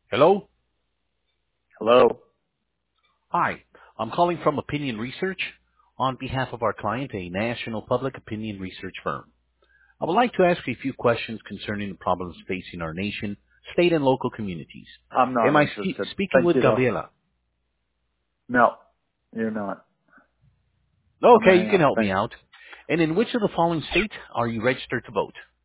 Hello? Hello. Hi. I'm calling from Opinion Research on behalf of our client, a national public opinion research firm. I would like to ask you a few questions concerning the problems facing our nation, state, and local communities. I'm not Am I interested. speaking Thank with you though. Gabriela? No, you're not. I'm Okay, gonna you hang can up. help me Thanks. out. And in which of the following states are you registered to vote?